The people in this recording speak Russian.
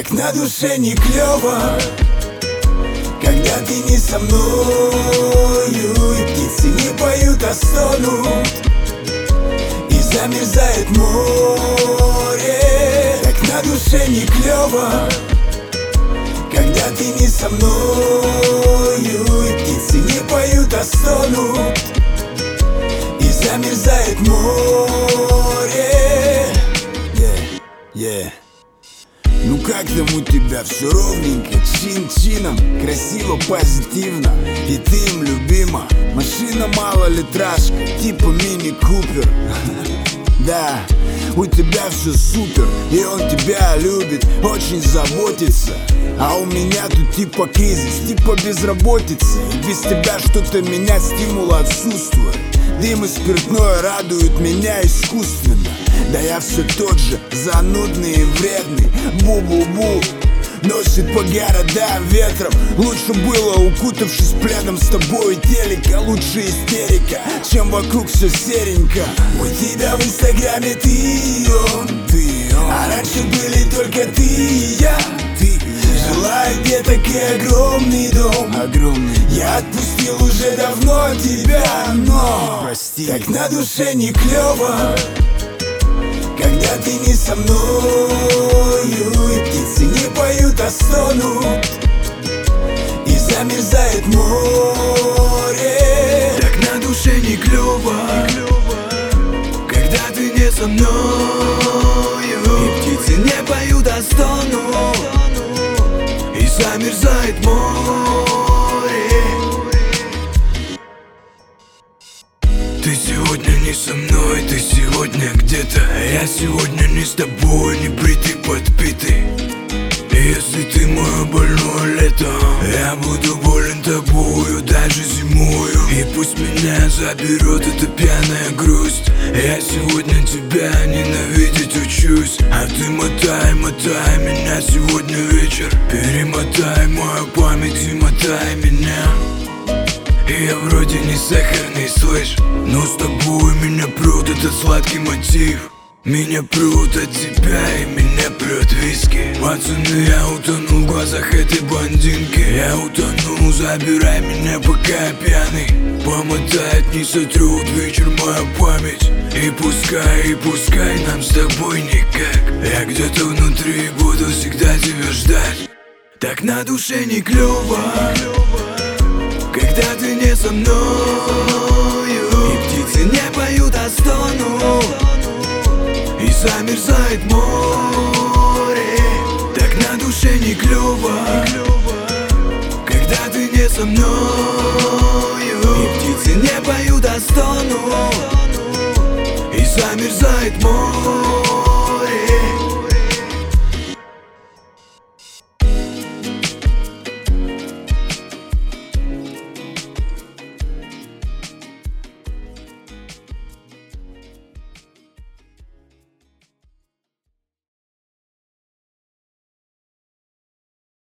Так на душе не клёво, когда ты не со мною, и птицы не поют, а стонут, и замерзает море. Так на душе не клёво, когда ты не со мною, и птицы не поют, а стонут, и замерзает море. Ну как там у тебя? Все ровненько, чин-чином, красиво, позитивно, и ты им любима. Машина малолитражка, типа мини-купер. Да, у тебя все супер, и он тебя любит, очень заботится. А у меня тут типа кризис, типа безработица, и без тебя что-то меня стимула отсутствует. Дым и спиртное радуют меня искусственно. Да я все тот же, занудный и вредный. Бу-бу-бу, носит по городам ветром. Лучше было, укутавшись пледом с тобой телека. Лучше истерика, чем вокруг все серенько. У тебя в инстаграме ты и он, а раньше были только ты и я. Желаю где такой огромный дом. Я отпустил уже давно тебя, но прости. Так на душе не клёво, когда ты не со мною, и птицы не поют, а стонут, и замерзает море. Так на душе не клёво, когда ты не со мною, и птицы не поют, а стонут, и замерзает море. Ты сегодня не со мной, ты сегодня где-то, а я сегодня не с тобой, не бритый, подпитый. И если ты мое больное лето, я буду болен тобою даже зимою. И пусть меня заберет эта пьяная грусть, я сегодня тебя ненавидеть учусь. А ты мотай, мотай меня сегодня вечер, перемотай мою память и мотай меня. И я вроде не сахарный, слышь, но с тобой меня прет этот сладкий мотив. Меня прут от тебя и меня прет виски. Пацаны, я утонул в глазах этой блондинки. Я утонул, забирай меня, пока я пьяный. Помотает, не сотрет вечер мою память. И пускай нам с тобой никак. Я где-то внутри буду всегда тебя ждать. Так на душе не клёво, когда ты не со мною, и птицы не поют, а стонут, и замерзает море. Так на душе не клёво, когда ты не со мною, и птицы не поют, а стонут, и замерзает море.